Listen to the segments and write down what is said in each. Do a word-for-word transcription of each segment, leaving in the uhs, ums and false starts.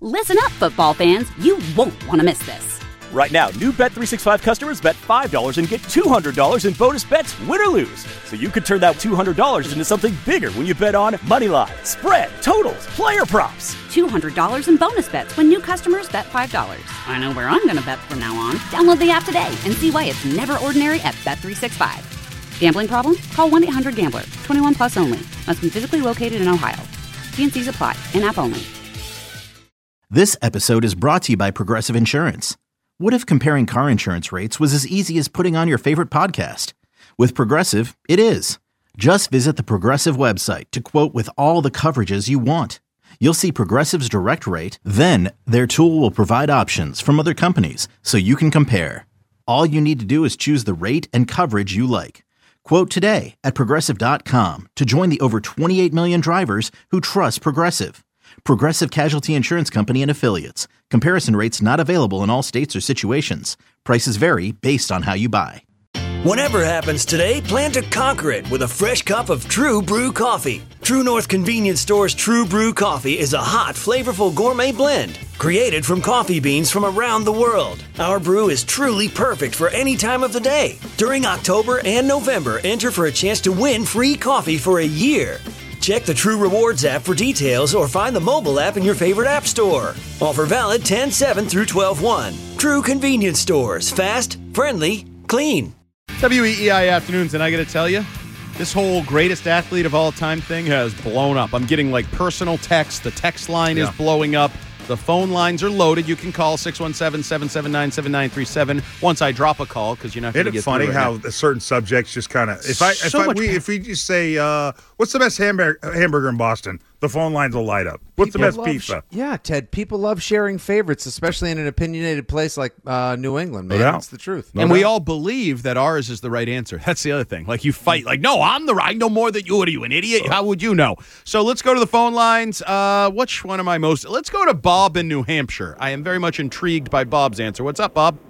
Listen up, football fans. You won't want to miss this. Right now, new Bet three sixty-five customers bet five dollars and get two hundred dollars in bonus bets, win or lose. So you could turn that two hundred dollars into something bigger when you bet on money line, spread, totals, player props. two hundred dollars in bonus bets when new customers bet five dollars. I know where I'm going to bet from now on. Download the app today and see why it's never ordinary at Bet three sixty-five. Gambling problem? Call one eight hundred gambler. twenty-one plus only. Must be physically located in Ohio. T and C's apply. In-app only. This episode is brought to you by Progressive Insurance. What if comparing car insurance rates was as easy as putting on your favorite podcast? With Progressive, it is. Just visit the Progressive website to quote with all the coverages you want. You'll see Progressive's direct rate, then their tool will provide options from other companies so you can compare. All you need to do is choose the rate and coverage you like. Quote today at Progressive dot com to join the over twenty-eight million drivers who trust Progressive. Progressive Casualty Insurance Company and Affiliates. Comparison rates not available in all states or situations. Prices vary based on how you buy. Whatever happens today, plan to conquer it with a fresh cup of True Brew coffee. True North Convenience Store's True Brew coffee is a hot, flavorful gourmet blend created from coffee beans from around the world. Our brew is truly perfect for any time of the day. During October and November, enter for a chance to win free coffee for a year. Check the True Rewards app for details or find the mobile app in your favorite app store. Offer valid ten seven through twelve one. True Convenience Stores. Fast, friendly, clean. W E E I Afternoons, and I got to tell you, this whole greatest athlete of all time thing has blown up. I'm getting like personal texts. The text line yeah. is blowing up. The phone lines are loaded. You can call six one seven, seven seven nine, seven nine three seven once I drop a call because you're not going to get through. Isn't it funny right how now. certain subjects just kind of if I if so I we, if we just say uh, what's the best hamburger hamburger in Boston, the phone lines will light up. What's People the best love pizza? Sh- yeah, Ted. People love sharing favorites, especially in an opinionated place like uh, New England. Man, No doubt. that's the truth. No and doubt. we all believe that ours is the right answer. That's the other thing. Like you fight, like, no, I'm the right. I know more than you. What are you, an idiot? How would you know? So let's go to the phone lines. Uh, which one am I most? Let's go to Bob in New Hampshire. I am very much intrigued by Bob's answer. What's up, Bob?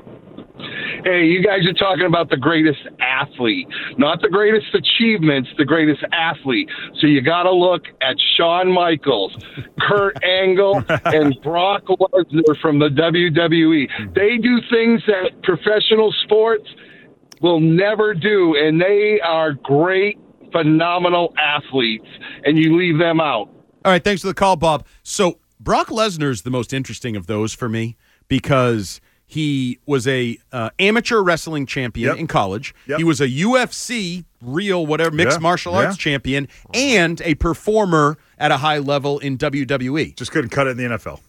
Hey, you guys are talking about the greatest athlete, not the greatest achievements, the greatest athlete. So you got to look at Shawn Michaels, Kurt Angle, and Brock Lesnar from the W W E. They do things that professional sports will never do, and they are great, phenomenal athletes, and you leave them out. All right, thanks for the call, Bob. So Brock Lesnar is the most interesting of those for me because he was a uh, amateur wrestling champion Yep. in college. Yep. He was a U F C, real whatever, mixed Yeah, martial arts yeah. champion, and a performer at a high level in W W E. Just couldn't cut it in the N F L.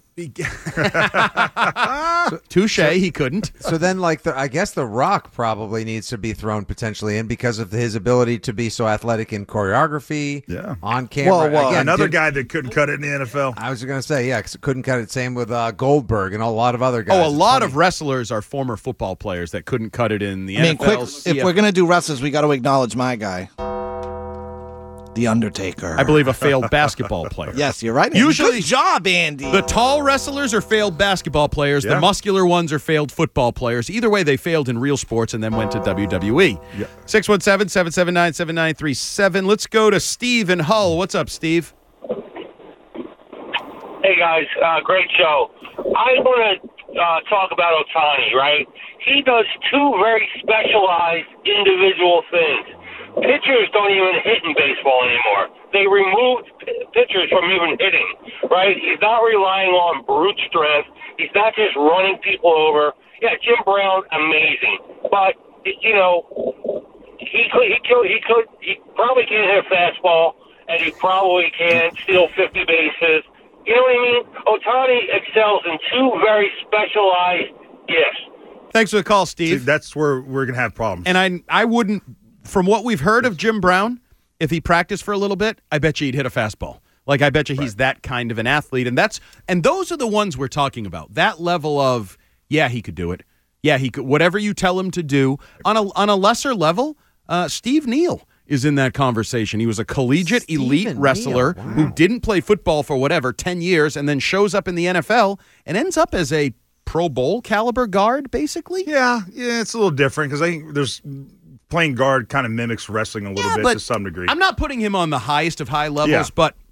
Touche, he couldn't. So then, like, the, I guess The Rock probably needs to be thrown potentially in because of his ability to be so athletic in choreography, Yeah. on camera. Well, well Again, another did- guy that couldn't cut it in the N F L. I was going to say, yeah, because couldn't cut it. Same with uh, Goldberg and a lot of other guys. Oh, a It's lot funny. of wrestlers are former football players that couldn't cut it in the I mean, N F L. quick, C F if we're going to do wrestlers, we got to acknowledge my guy, The Undertaker. I believe a failed basketball player. Yes, you're right. Andy. Usually- Good job, Andy. The tall wrestlers are failed basketball players. Yeah. The muscular ones are failed football players. Either way, they failed in real sports and then went to W W E. Yeah. six one seven, seven seven nine, seven nine three seven. Let's go to Steve in Hull. What's up, Steve? Hey, guys. Uh, great show. I want to uh, talk about Ohtani, right? He does two very specialized individual things. Pitchers don't even hit in baseball anymore. They removed p- pitchers from even hitting, right? He's not relying on brute strength. He's not just running people over. Yeah, Jim Brown, amazing. But, you know, he could, he could, he could, he probably can't hit a fastball, and he probably can't steal fifty bases. You know what I mean? Ohtani excels in two very specialized gifts. Thanks for the call, See, Steve. that's where we're going to have problems. And I, I wouldn't, from what we've heard of Jim Brown, if he practiced for a little bit, I bet you he'd hit a fastball. Like, I bet you he's that kind of an athlete. And that's, and those are the ones we're talking about. That level of, yeah, he could do it. Yeah, he could, whatever you tell him to do. On a, on a lesser level, uh, Steve Neal is in that conversation. He was a collegiate Stephen elite wrestler Neal, wow. who didn't play football for whatever, ten years, and then shows up in the N F L and ends up as a Pro Bowl caliber guard, basically. yeah, yeah, it's a little different because I think there's playing guard kind of mimics wrestling a little Yeah, bit but to some degree. I'm not putting him on the highest of high levels, Yeah. but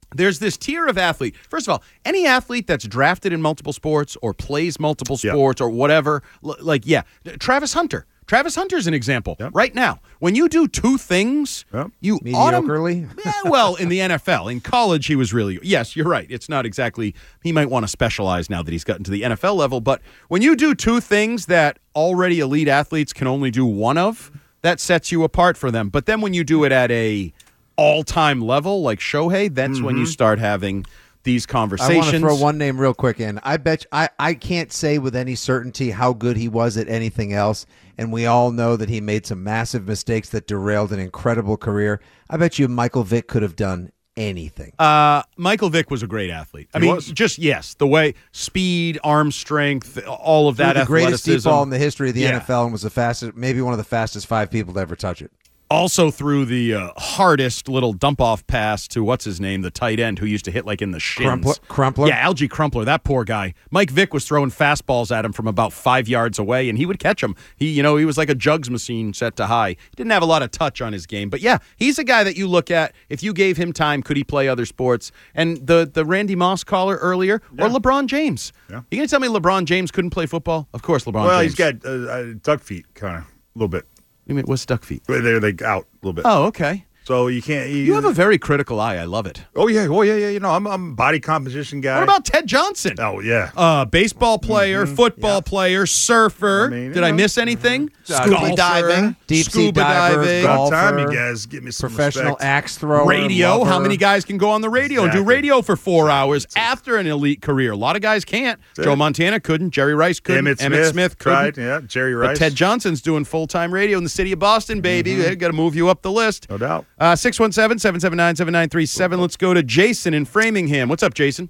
there's this tier of athlete. First of all, any athlete that's drafted in multiple sports or plays multiple sports yep. or whatever, l- like, yeah, Travis Hunter. Travis Hunter's an example. Yep. Right now, when you do two things, yep. you mediocrely. Autom- yeah, well, in the N F L, in college, he was really. Yes, you're right. It's not exactly. He might want to specialize now that he's gotten to the N F L level. But when you do two things that already elite athletes can only do one of, that sets you apart for them. But then when you do it at a all-time level like Shohei, that's mm-hmm. when you start having these conversations. I want to throw one name real quick in. I bet you, I, I can't say with any certainty how good he was at anything else, and we all know that he made some massive mistakes that derailed an incredible career. I bet you Michael Vick could have done anything. Uh, Michael Vick was a great athlete. I he mean, was. just, yes, the way, speed, arm strength, all of that the athleticism. Greatest deep ball in the history of the yeah. N F L and was the fastest, maybe one of the fastest five people to ever touch it. Also threw the uh, hardest little dump-off pass to, what's his name, the tight end who used to hit like in the shins. Crumpler? Crumpler? Yeah, Algie Crumpler, that poor guy. Mike Vick was throwing fastballs at him from about five yards away, and he would catch them. He, you know, he was like a jugs machine set to high. He didn't have a lot of touch on his game. But, yeah, he's a guy that you look at. If you gave him time, could he play other sports? And the, the Randy Moss caller earlier, yeah. or LeBron James. Yeah. You going to tell me LeBron James couldn't play football? Of course LeBron well, James. Well, he's got uh, uh, duck feet, kind of, a little bit. You mean, what's duck feet? They're like out a little bit. Oh, okay. So you can't. You, you have a very critical eye. I love it. Oh yeah, oh yeah, yeah. You know, I'm I'm a body composition guy. What about Ted Johnson? Oh yeah, uh, baseball player, mm-hmm. football yeah. player, surfer. I mean, Did know, I miss anything? Mm-hmm. Scuba golfer, diving, deep sea scuba diver, diving. golfer, time you guys give me some professional respect. axe thrower, radio. lover. How many guys can go on the radio exactly. and do radio for four exactly. hours after an elite career? A lot of guys can't. That's Joe it. Montana couldn't. Jerry Rice couldn't. Emmett Smith, Emmett Smith couldn't. Tried. Yeah, Jerry Rice. But Ted Johnson's doing full time radio in the city of Boston, baby. Mm-hmm. Got to move you up the list. No doubt. Uh, six one seven, seven seven nine, seven nine three seven. Let's go to Jason in Framingham. What's up, Jason?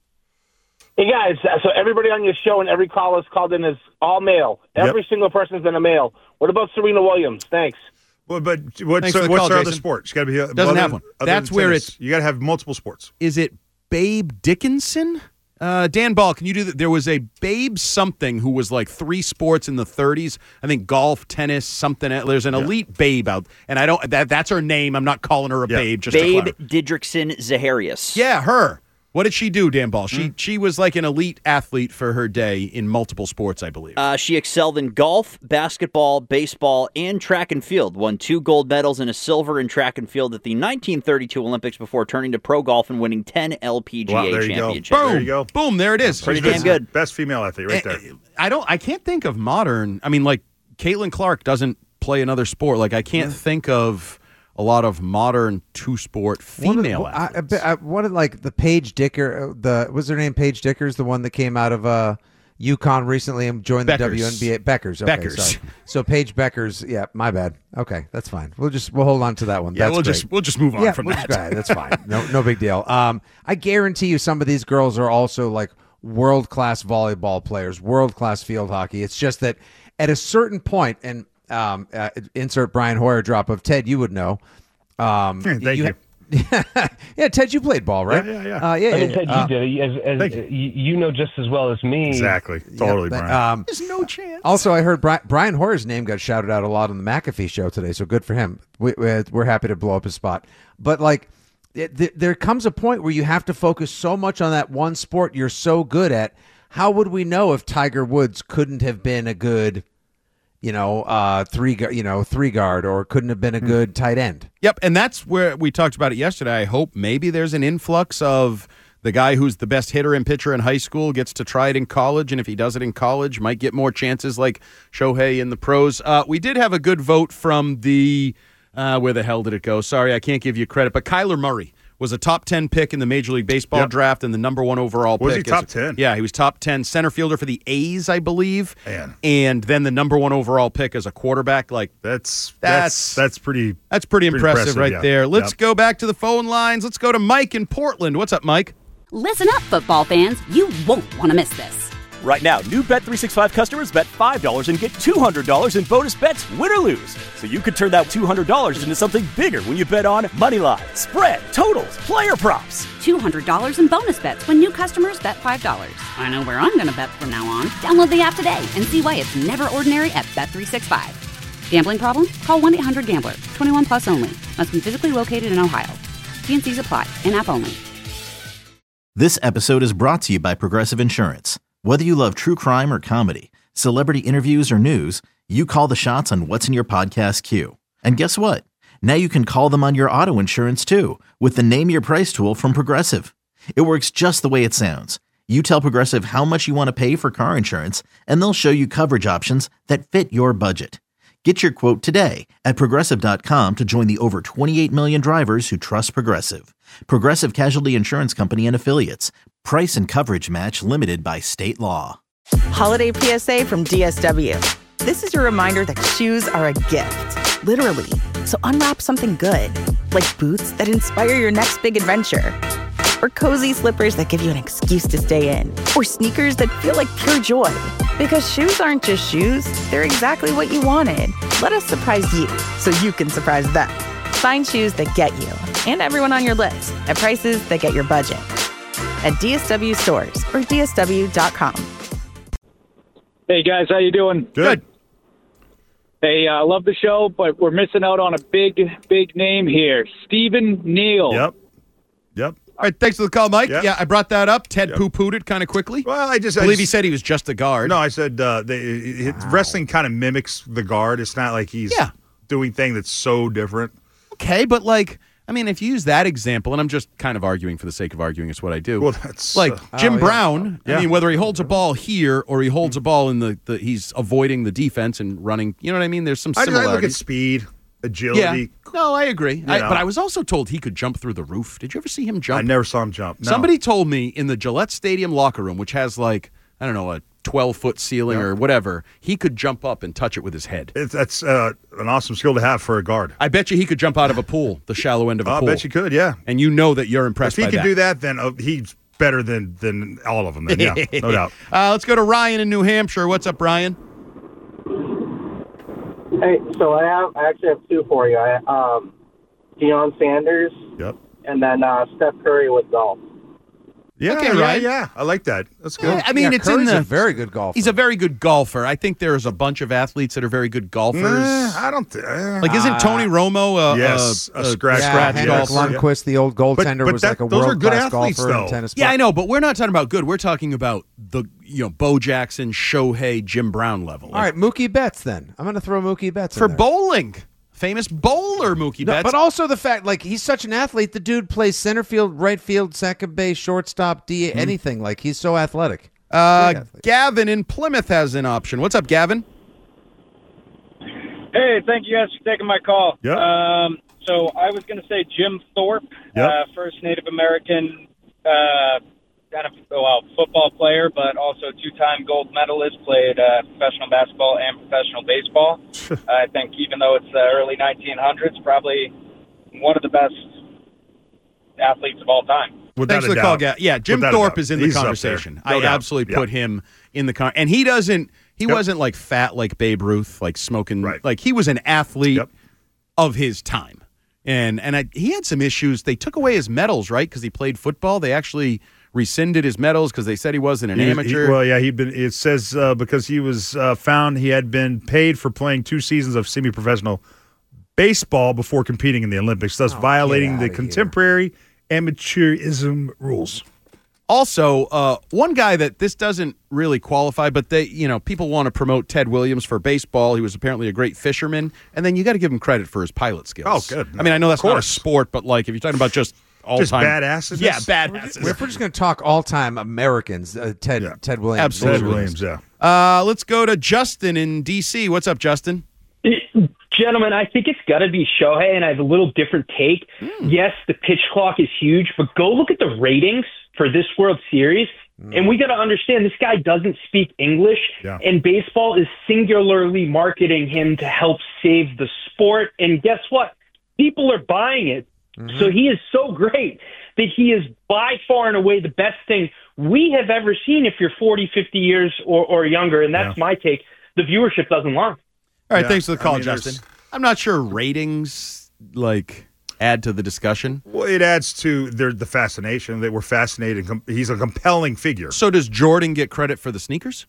Hey, guys. So everybody on your show and every caller's called in is all male. Every yep. single person's been a male. What about Serena Williams? Thanks. Well, but what's, so, what's call, our Jason. other sport? She got to be doesn't other, have one. That's where tennis. it's. You got to have multiple sports. Is it Babe Dickinson? Uh, Dan Ball, can you do that? There was a Babe something who was like three sports in the thirties. I think golf, tennis, something. There's an yeah. elite Babe out, and I don't. That that's her name. I'm not calling her a yeah. Babe. Just Babe Didrikson Zaharias. Yeah, her. What did she do, Dan Ball? She mm. she was like an elite athlete for her day in multiple sports, I believe. Uh, she excelled in golf, basketball, baseball, and track and field. Won two gold medals and a silver in track and field at the nineteen thirty-two Olympics before turning to pro golf and winning ten L P G A wow, there championships. You go. Boom, there you go. Boom, there it is. Pretty damn good. Best female athlete right there. I don't. I can't think of modern. I mean, like Caitlin Clark doesn't play another sport. Like I can't think of a lot of modern two-sport female what, athletes. I, I, what like the Paige Dicker? The what's her name? Paige Dickers, the one that came out of uh, UConn recently and joined Beckers. the W N B A. Beckers. Okay, Beckers. Sorry. So Paige Beckers. Yeah, my bad. Okay, that's fine. We'll just we'll hold on to that one. Yeah, that's we'll great. just we'll just move on yeah, from we'll that. Just, that's fine. No, no big deal. Um, I guarantee you, some of these girls are also like world-class volleyball players, world-class field hockey. It's just that at a certain point, and um, uh, insert Brian Hoyer drop of Ted, you would know. Um, Thank you. you. yeah, Ted, you played ball, right? Yeah, yeah, yeah. Uh, yeah, I mean, yeah, Ted, uh, you did it. As, as, you. you know just as well as me. Exactly. Totally, yeah, Brian. Um, There's no chance. Also, I heard Brian, Brian Hoyer's name got shouted out a lot on the McAfee show today, so good for him. We, we're happy to blow up his spot. But, like, it, th- there comes a point where you have to focus so much on that one sport you're so good at. How would we know if Tiger Woods couldn't have been a good... You know, uh, three, you know, three guard, or couldn't have been a good tight end. Yep, and that's where we talked about it yesterday. I hope maybe there's an influx of the guy who's the best hitter and pitcher in high school gets to try it in college, and if he does it in college, might get more chances like Shohei in the pros. Uh, we did have a good vote from the uh, where the hell did it go? Sorry, I can't give you credit, but Kyler Murray was a top ten pick in the Major League Baseball yep. draft and the number one overall was pick. Was he top as, ten? Yeah, he was top ten center fielder for the A's, I believe. Man. And then the number one overall pick as a quarterback. Like That's that's that's, that's pretty That's pretty, pretty impressive, impressive right yeah. there. Let's yep. go back to the phone lines. Let's go to Mike in Portland. What's up, Mike? Listen up, football fans. You won't want to miss this. Right now, new Bet three sixty-five customers bet five dollars and get two hundred dollars in bonus bets, win or lose. So you could turn that two hundred dollars into something bigger when you bet on moneyline, spread, totals, player props. two hundred dollars in bonus bets when new customers bet five dollars. I know where I'm going to bet from now on. Download the app today and see why it's never ordinary at Bet three sixty-five. Gambling problem? Call one eight hundred gambler. twenty-one plus only. Must be physically located in Ohio. T and C's apply. In-app only. This episode is brought to you by Progressive Insurance. Whether you love true crime or comedy, celebrity interviews or news, you call the shots on what's in your podcast queue. And guess what? Now you can call them on your auto insurance too with the Name Your Price tool from Progressive. It works just the way it sounds. You tell Progressive how much you want to pay for car insurance, and they'll show you coverage options that fit your budget. Get your quote today at Progressive dot com to join the over twenty-eight million drivers who trust Progressive. Progressive Casualty Insurance Company and Affiliates. Price and coverage match limited by state law. Holiday P S A from D S W. This is your reminder that shoes are a gift, literally. So unwrap something good, like boots that inspire your next big adventure, or cozy slippers that give you an excuse to stay in, or sneakers that feel like pure joy. Because shoes aren't just shoes, they're exactly what you wanted. Let us surprise you so you can surprise them. Find shoes that get you and everyone on your list at prices that get your budget. At D S W stores or D S W dot com. Hey guys, how you doing? Good. Hey, I uh, love the show, but we're missing out on a big, big name here. Stephen Neal. Yep. Yep. All right, thanks for the call, Mike. Yep. Yeah, I brought that up. Ted Yep. poo-pooed it kind of quickly. Well, I just I I believe just, he said he was just a guard. No, I said uh, they, it, wrestling kind of mimics the guard. It's not like he's Yeah. doing thing that's so different. Okay, but like, I mean, if you use that example, and I'm just kind of arguing for the sake of arguing, it's what I do. Well, that's like uh, Jim oh, yeah. Brown. Yeah. I mean, whether he holds a ball here or he holds a ball in the, the he's avoiding the defense and running. You know what I mean? There's some I, I similarities. look at speed, agility. Yeah. No, I agree. I, know. but I was also told he could jump through the roof. Did you ever see him jump? I never saw him jump. No. Somebody told me in the Gillette Stadium locker room, which has like, I don't know, a twelve-foot ceiling Yeah. or whatever, he could jump up and touch it with his head. It's, that's uh, an awesome skill to have for a guard. I bet you he could jump out of a pool, the shallow end of a I pool. bet you could, yeah. And you know that you're impressed If he by could that. do that, then uh, he's better than than all of them. Then, yeah, no doubt. Uh, let's go to Ryan in New Hampshire. What's up, Ryan? Hey, so I have I actually have two for you. I um, Deion Sanders. Yep. And then uh, Steph Curry with golf. Yeah, Okay, yeah, Ryan. yeah. I like that. That's good. Yeah, I mean, Yeah, it's in Curry's the a very good golfer. He's a very good golfer. I think there's a bunch of athletes that are very good golfers. Eh, I don't. Th- eh. Like, isn't Tony Romo a, Yes, a, a scratch- yeah, scratch Henrik golfer. Lundqvist, the old goaltender, but was that- like a those are good world-class athletes, golfer though. in tennis. Yeah, I know, but we're not talking about good. We're talking about the you know Bo Jackson, Shohei, Jim Brown level. All right, Mookie Betts. Then I'm going to throw Mookie Betts for in there. bowling, famous bowler Mookie No, Betts. but also the fact, like, he's such an athlete. The dude plays center field, right field, second base, shortstop, D A, anything. Like, he's so athletic. uh, Great athlete. Gavin in Plymouth has an option. What's up, Gavin? Hey, thank you guys for taking my call. Yep. Um, so I was going to say Jim Thorpe, Yep. uh, first Native American uh, kind of well football player, but also two-time gold medalist. Played uh, professional basketball and professional baseball. I think even though it's the early nineteen hundreds, probably one of the best athletes of all time. Without Thanks a for the call, doubt. Ga- Yeah, Jim Without a Thorpe doubt. is in the He's up conversation. there. No I doubt. absolutely Yep. put him in the con, and he doesn't. He Yep. wasn't like fat like Babe Ruth, like smoking. Right. Like he was an athlete Yep. of his time, and and I, he had some issues. They took away his medals, right? Because he played football. They actually rescinded his medals because they said he wasn't an He was- amateur. he- well, yeah, he'd been. It says uh, because he was uh, found he had been paid for playing two seasons of semi-professional baseball before competing in the Olympics, thus violating the outta here. contemporary amateurism rules. Also, uh, one guy that this doesn't really qualify, but they, you know, people want to promote Ted Williams for baseball. He was apparently a great fisherman, and then you got to give him credit for his pilot skills. Oh, good. I mean, I know that's Of not a course. sport, but like if you're talking about just all Just time badasses? yeah, badasses. If we're just going to talk all-time Americans, uh, Ted Yeah. Ted Williams. Absolutely. Ted Williams, yeah. Uh, let's go to Justin in D C. What's up, Justin? Gentlemen, I think it's got to be Shohei, and I have a little different take. Mm. Yes, the pitch clock is huge, but go look at the ratings for this World Series, Mm. and we got to understand this guy doesn't speak English, Yeah. and baseball is singularly marketing him to help save the sport. And guess what? People are buying it. Mm-hmm. So he is so great that he is by far and away the best thing we have ever seen if you're forty, fifty years or, or younger, and that's Yeah. my take. The viewership doesn't lie. All right, Yeah, thanks for the I call, mean, Justin. there's- I'm not sure ratings like add to the discussion. Well, it adds to their, the fascination. They were fascinated. Com- He's a compelling figure. So does Jordan get credit for the sneakers?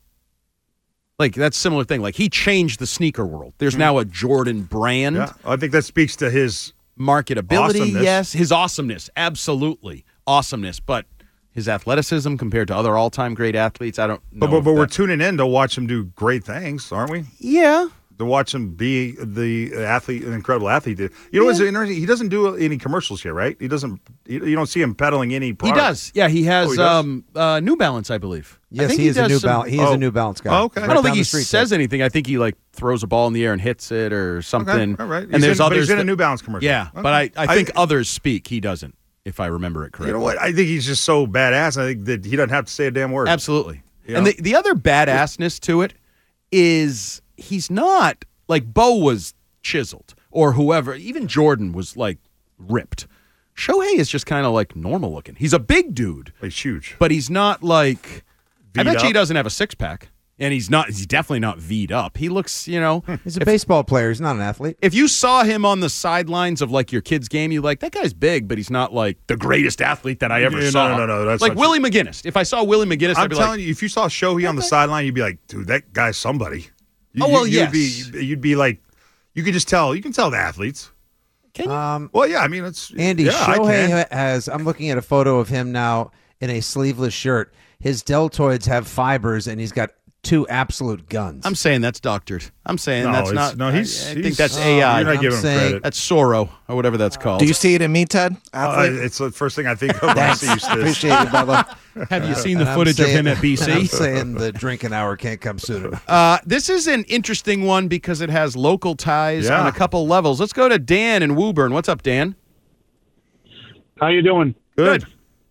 Like that's a similar thing. Like he changed the sneaker world. There's now a Jordan brand. Yeah, I think that speaks to his marketability, awesomeness. yes. His awesomeness, absolutely. Awesomeness. But his athleticism compared to other all-time great athletes. I don't know. But, but, if but we're that- tuning in to watch him do great things, aren't we? Yeah. To watch him be the athlete, an incredible athlete. You know what's interesting? He doesn't do any commercials here, right? He doesn't. You you don't see him peddling any He product. does. Yeah, he has Oh, he does? um, uh, New Balance, I believe. I Yes, think he is a does New some- Balance. He is a New Balance guy. Oh, okay. I don't Right think down he the street, says Ted. anything. I think he like throws a ball in the air and hits it or something. all right. And He's there's in- but others he's in a that- New Balance commercial. Yeah, Okay. but I, I I- think others speak. He doesn't, if I remember it correctly. You know what? I think he's just so badass. I think that he doesn't have to say a damn word. Absolutely. You And know? the, the other badassness to it is he's not like Bo was chiseled or whoever. Even Jordan was like ripped. Shohei is just kind of like normal looking. He's a big dude. He's huge. But he's not like, I V'd bet you he up. doesn't have a six pack. And he's not, he's definitely not V'd up. He looks, you know. He's a if- baseball player. He's not an athlete. If you saw him on the sidelines of like your kid's game, you're like, that guy's big, but he's not like the greatest athlete that I ever Yeah, no, saw. no, no, no, that's like not Willie McGinnis. If I saw Willie McGinnis, I'm I'd be telling like, you, if you saw Shohei on the sideline, you'd be like, dude, that guy's somebody. You, Oh, well, you, you'd yes. Be, you'd be like, you could just tell. You can tell the athletes. Can you? Um, Well, yeah, I mean, it's Andy, yeah, I Shohei can. ha- has, I'm looking at a photo of him now in a sleeveless shirt. His deltoids have fibers, and he's got two absolute guns. I'm saying that's doctored. I'm saying No, that's it's- not. no, he's- I, I he's- think that's oh, A I. you're not I'm giving him saying- credit. That's Soro or whatever that's called. Do you see it in me, Ted? Uh, Athlete? it's the first thing I think of when I see you, Stiz. Appreciate it, brother. Have you seen the I'm footage saying- of him at B I'm C? saying the drinking hour can't come sooner. Uh, this is an interesting one because it has local ties Yeah. on a couple levels. Let's go to Dan in Woburn. What's up, Dan? How you doing? Good.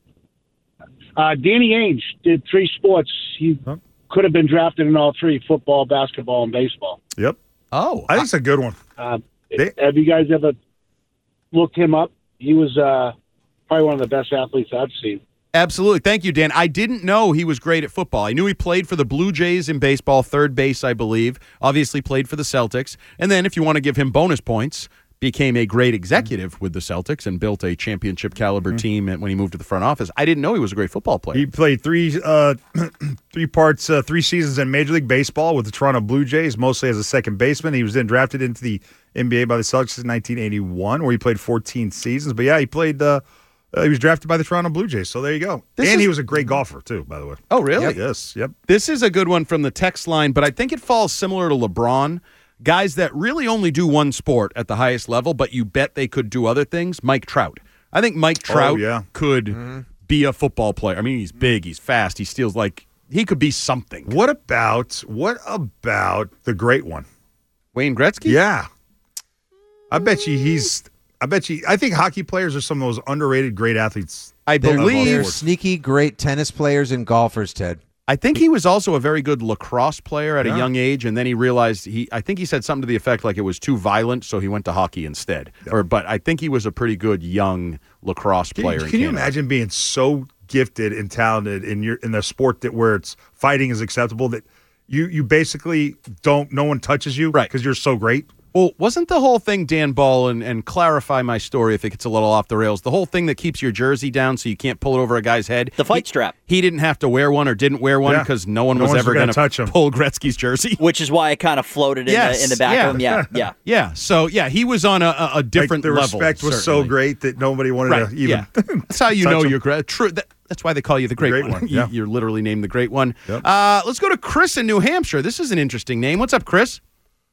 Uh, Danny Ainge did three sports. He Huh? could have been drafted in all three: football, basketball, and baseball. Yep. Oh, I think it's a good one. Uh, They- have you guys ever looked him up? He was uh, probably one of the best athletes I've seen. Absolutely. Thank you, Dan. I didn't know he was great at football. I knew he played for the Blue Jays in baseball, third base, I believe. Obviously played for the Celtics. And then if you want to give him bonus points, became a great executive with the Celtics and built a championship caliber team when he moved to the front office. I didn't know he was a great football player. He played three uh, three parts, uh, three seasons in Major League Baseball with the Toronto Blue Jays, mostly as a second baseman. He was then drafted into the N B A by the Celtics in nineteen eighty-one, where he played fourteen seasons. But yeah, he played. Uh, uh, he was drafted by the Toronto Blue Jays. So there you go. This and is- he was a great golfer too, by the way. Oh, really? Yep. Yes. Yep. This is a good one from the text line, but I think it falls similar to LeBron. Guys that really only do one sport at the highest level, but you bet they could do other things. Mike Trout. I think Mike Trout Oh, yeah. could be a football player. I mean, he's big, he's fast, he steals like he could be something. What about what about the great one? Wayne Gretzky? Yeah. I bet you he's I bet you I think hockey players are some of those underrated great athletes. I They're, believe they're sneaky, great tennis players and golfers, Ted. I think he was also a very good lacrosse player at Yeah. a young age, and then he realized he. I think he said something to the effect like it was too violent, so he went to hockey instead. Or, but I think he was a pretty good young lacrosse Can, player. you, in can you Canada. imagine being so gifted and talented in your in the sport that where it's fighting is acceptable that you you basically don't no one touches you Right. because you're so great? Well, wasn't the whole thing, Dan Ball, and, and clarify my story if it gets a little off the rails, the whole thing that keeps your jersey down so you can't pull it over a guy's head? The fight he, strap. He didn't have to wear one or didn't wear one Yeah. because no one No was one's ever gonna going touch to him. pull Gretzky's jersey. Which is why it kind of floated in, Yes, the, in the back yeah. of him. Yeah, yeah. Yeah, so yeah, he was on a, a, a different like the level. respect was certainly. so great that nobody wanted Right, to even. yeah. That's how you touch know him. you're great. True. That, that's why they call you the great, great one. one, You- yeah. You're literally named the great one. Yep. Uh, let's go to Chris in New Hampshire. This is an interesting name. What's up, Chris?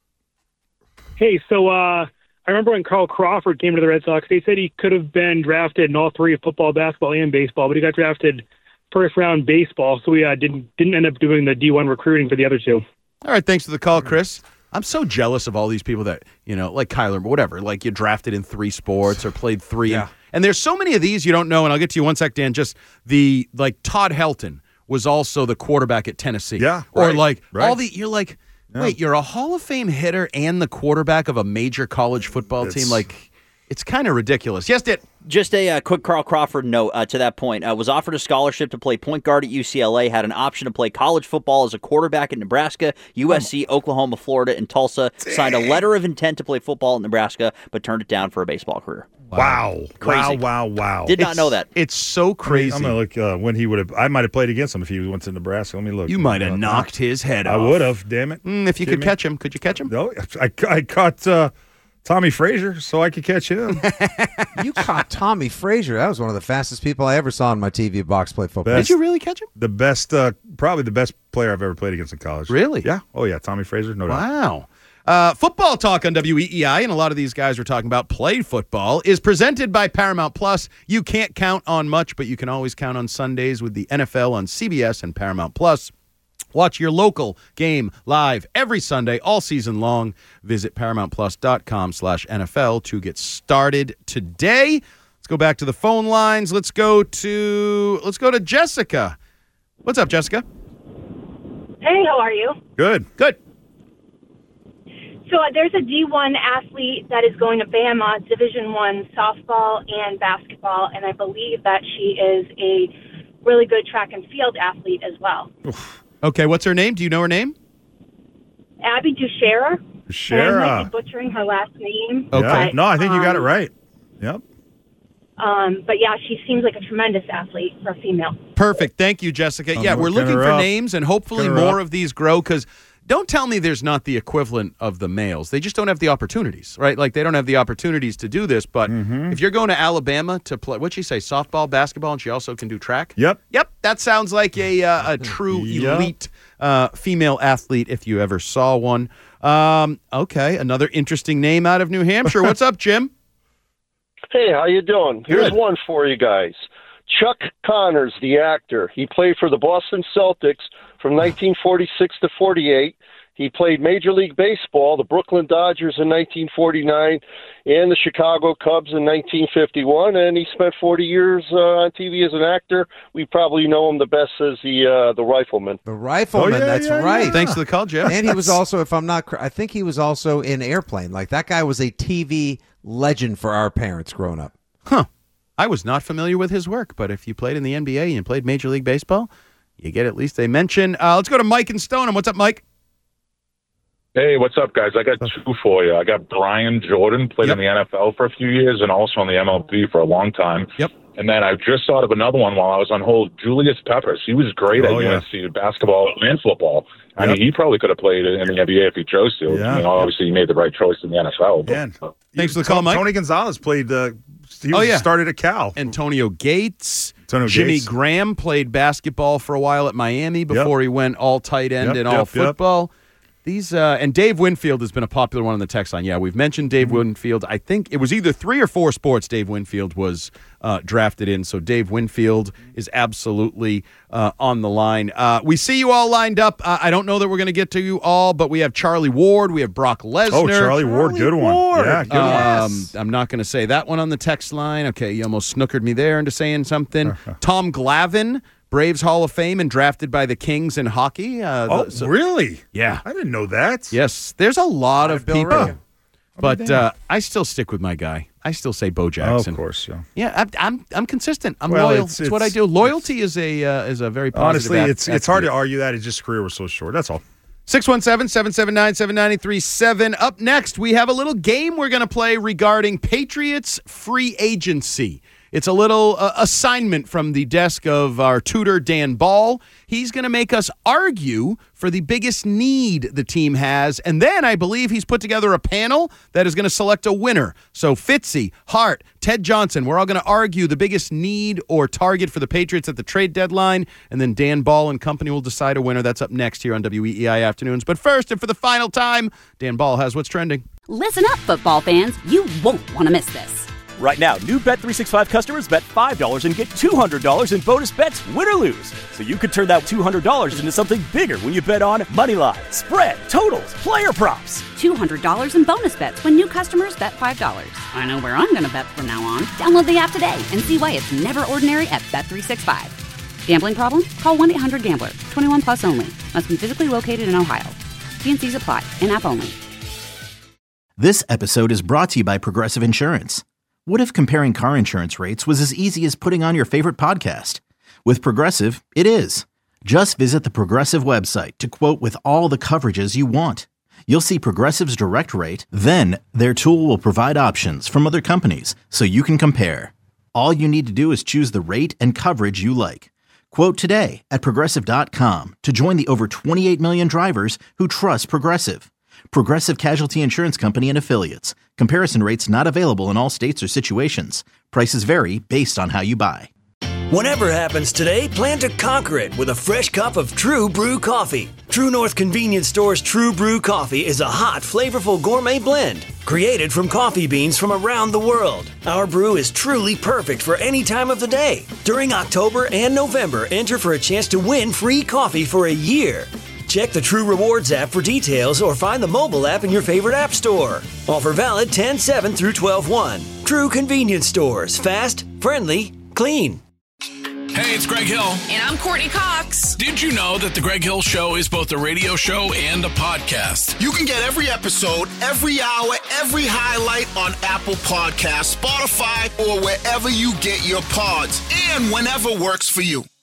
Hey, so uh, I remember when Carl Crawford came to the Red Sox, they said he could have been drafted in all three of football, basketball, and baseball, but he got drafted first round baseball, so we uh, didn't didn't end up doing the D one recruiting for the other two. All right, thanks for the call, Chris. I'm so jealous of all these people that, you know, like Kyler, whatever, like you drafted in three sports or played three. Yeah. And, and there's so many of these you don't know, and I'll get to you one sec, Dan. Just the, like, Todd Helton was also the quarterback at Tennessee. Yeah, Or right, like, right. all the, you're like, wait, you're a Hall of Fame hitter and the quarterback of a major college football It's- team? Like, it's kind of ridiculous. Yes, Dit. Just a uh, quick Carl Crawford note uh, to that point. Uh, was offered a scholarship to play point guard at U C L A, had an option to play college football as a quarterback at Nebraska, U S C, Oklahoma, Florida, and Tulsa. Signed a letter of intent to play football at Nebraska, but turned it down for a baseball career. Wow! Crazy. Wow! Wow! Wow! Did not know that. It's so crazy. I'm gonna look uh, when he would have. I might have played against him if he went to Nebraska. Let me look. You might have knocked his head I off. would have. Damn it! Mm, if you Kidding could me? catch him, could you catch him? No, I, I caught uh, Tommy Frazier, so I could catch him. You caught Tommy Frazier. That was one of the fastest people I ever saw in my T V box play football. Best- Did you really catch him? The best, uh, probably the best player I've ever played against in college. Really? Yeah. Oh, yeah. Tommy Frazier, no doubt. Wow. Uh, football talk on W E E I, and a lot of these guys we're talking about play football, is presented by Paramount Plus. You can't count on much, but you can always count on Sundays with the N F L on C B S and Paramount Plus. Watch your local game live every Sunday, all season long. Visit ParamountPlus.com slash NFL to get started today. Let's go back to the phone lines. Let's go to let's go to Jessica. What's up, Jessica? Hey, how are you? Good. Good. So uh, there's a D one athlete that is going to Bama, Division One softball and basketball, and I believe that she is a really good track and field athlete as well. Oof. Okay, what's her name? Do you know her name? Abby Duchera. Duchera. I might be butchering her last name. Okay. But, No, I think you got it um, right. Yep. Um, but yeah, she seems like a tremendous athlete for a female. Perfect. Thank you, Jessica. I'm yeah, we're looking looking her for up. names, and hopefully Looking her more up. of these grow, because don't tell me there's not the equivalent of the males. They just don't have the opportunities, right? Like, they don't have the opportunities to do this. But Mm-hmm. if you're going to Alabama to play, what'd she say, softball, basketball, and she also can do track? Yep. Yep, that sounds like a uh, a true Yep. elite uh, female athlete if you ever saw one. Um, okay, another interesting name out of New Hampshire. What's up, Jim? Hey, how you doing? Here's Good. one for you guys. Chuck Connors, the actor. He played for the Boston Celtics from nineteen forty-six to forty-eight. He played Major League Baseball, the Brooklyn Dodgers in nineteen forty-nine, and the Chicago Cubs in nineteen fifty-one. And he spent forty years uh, on T V as an actor. We probably know him the best as the uh, the Rifleman. The Rifleman, Oh, yeah, that's yeah, right. yeah. Thanks for the call, Jim. And he was also, if I'm not, cor- I think he was also in Airplane. Like, that guy was a T V legend for our parents growing up. Huh. I was not familiar with his work, but if you played in the N B A and you played Major League Baseball, you get at least a mention. Uh, let's go to Mike and Stoneham. What's up, Mike? Hey, what's up, guys? I got two for you. I got Brian Jordan, played Yep. in the N F L for a few years and also in the M L B for a long time. Yep. And then I just thought of another one while I was on hold, Julius Peppers. He was great Oh, at yeah. U N C basketball and football. I Yep. mean, he probably could have played in the N B A if he chose to. Yeah. I mean, obviously, he made the right choice in the N F L. But, Man. Thanks for the call, Mike. Tony Gonzalez played, uh, he Oh, was yeah. started at Cal. Antonio Gates. Antonio Jimmy Gates. Graham played basketball for a while at Miami before he went all tight end Yep, and all yep, yep. football. These uh, and Dave Winfield has been a popular one on the text line. Yeah, we've mentioned Dave Mm-hmm. Winfield. I think it was either three or four sports Dave Winfield was uh, drafted in. So Dave Winfield is absolutely uh, on the line. Uh, we see you all lined up. Uh, I don't know that we're going to get to you all, but we have Charlie Ward. We have Brock Lesnar. Oh, Charlie Ward, good one. Ward. Yeah, good um, one. I'm not going to say that one on the text line. Okay, you almost snookered me there into saying something. Tom Glavine, Braves Hall of Fame, and drafted by the Kings in hockey. Uh, Oh, the- so- really? Yeah. I didn't know that. Yes, there's a lot of Bill people, Ray. but uh, I still stick with my guy. I still say Bo Oh, Jackson. of course, yeah. Yeah, I'm I'm, I'm consistent. I'm Well, loyal. it's- It's, what I it's- do. Loyalty is a uh, is a very positive. Honestly, at- it's it's hard to attribute. argue that. It's just career was so short. That's all. six one seven, seven seven nine, seven nine three seven. Up next, we have a little game we're going to play regarding Patriots free agency. It's a little uh, assignment from the desk of our tutor, Dan Ball. He's going to make us argue for the biggest need the team has. And then I believe he's put together a panel that is going to select a winner. So Fitzy, Hart, Ted Johnson, we're all going to argue the biggest need or target for the Patriots at the trade deadline. And then Dan Ball and company will decide a winner. That's up next here on W E E I Afternoons. But first, and for the final time, Dan Ball has what's trending. Listen up, football fans. You won't want to miss this. Right now, new Bet three sixty-five customers bet five dollars and get two hundred dollars in bonus bets, win or lose. So you could turn that two hundred dollars into something bigger when you bet on money line, spread, totals, player props. two hundred dollars in bonus bets when new customers bet five dollars. I know where I'm going to bet from now on. Download the app today and see why it's never ordinary at Bet three sixty-five. Gambling problem? Call one eight hundred gambler. twenty-one plus only. Must be physically located in Ohio. T and C's apply. In-app only. This episode is brought to you by Progressive Insurance. What if comparing car insurance rates was as easy as putting on your favorite podcast? With Progressive, it is. Just visit the Progressive website to quote with all the coverages you want. You'll see Progressive's direct rate, then their tool will provide options from other companies so you can compare. All you need to do is choose the rate and coverage you like. Quote today at Progressive dot com to join the over twenty-eight million drivers who trust Progressive. Progressive Casualty Insurance Company and Affiliates. Comparison rates not available in all states or situations. Prices vary based on how you buy. Whatever happens today, plan to conquer it with a fresh cup of True Brew coffee. True North Convenience Store's True Brew coffee is a hot, flavorful gourmet blend created from coffee beans from around the world. Our brew is truly perfect for any time of the day. During October and November, enter for a chance to win free coffee for a year. Check the True Rewards app for details or find the mobile app in your favorite app store. Offer valid ten seven through twelve one. True Convenience Stores. Fast, friendly, clean. Hey, it's Greg Hill. And I'm Courtney Cox. Did you know that The Greg Hill Show is both a radio show and a podcast? You can get every episode, every hour, every highlight on Apple Podcasts, Spotify, or wherever you get your pods, and whenever works for you.